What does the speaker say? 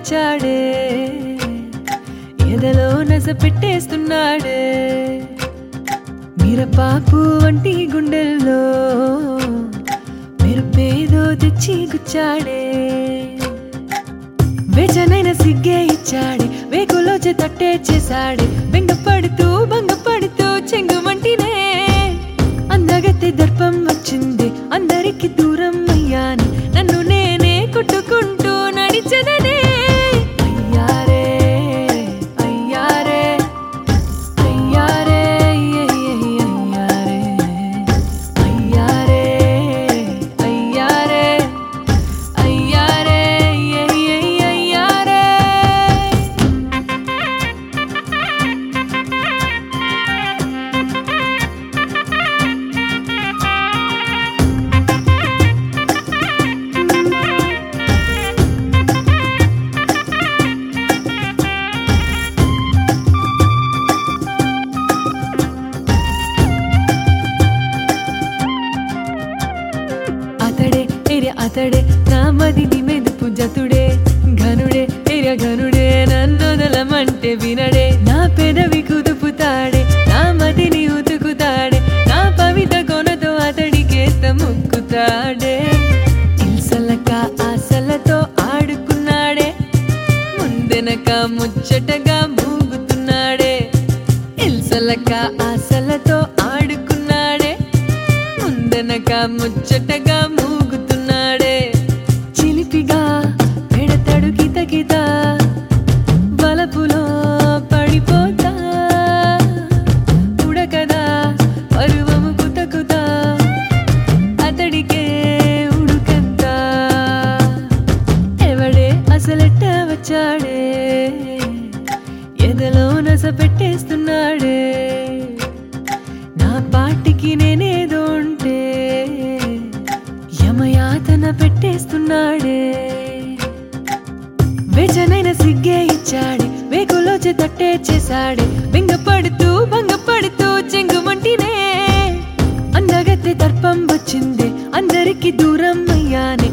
వచ్చాడే ఎదలో నస పెట్టేస్తున్నాడే మిరపాకు వంటి గుండెల్లో మెరుపేదో తెచ్చి గుచ్చాడే వేచనైన సిగ్గే ఇచ్చాడే వేకులోచి తట్టే చేశాడే భంగపడుతూ చెంగుమంటినే అందగత్తె దర్పం వచ్చింది అందరికి దూరం అయ్యాను నన్ను నేనే కొట్టుకుంటూ నడిచెదనే అయ్యారే అయ్యారే అయ్యారే అయ్యారే అయ్యారే అయ్యారే అయ్యారే అతడే నా మదిని మెదుపు జతుడే ఘనుడే ఘనుడే నన్నొదలమంటే వినడే నా పెదవి కుదుపుతాడే నా మదిని ఉతుకుతాడే నా పవిత కొనతో అతడికేత ముక్కుతాడే ఇల్సలక ఆశలతో ఆడుకున్నాడే ముందెనక ముచ్చటగా మూగుతున్నాడే ఇల్సలక ఆశలతో ఆడుకున్నాడే ముందెనక ముచ్చటగా మూగుతున్నాడే చిలిపిగా పెడతాడు గిత వలపులో పడిపోతా ఉడకదా పరువము కుతకుతా అతడికే ఉడుకంతా ఎవడే అసలెట్ట వచ్చాడే ఎదలో నస పెట్టేస్తున్నాడే నా పాటికి నేనేదో ఉంటే యమయాతన పెట్టేస్తున్నాడే వేచనైన సిగ్గే ఇచ్చాడే వేకులోచి తట్టే చేశాడే భంగపడుతూ చెంగుమంటినే అందగత్తె దర్పం వచ్చిందే అందరికి దూరం అయ్యానే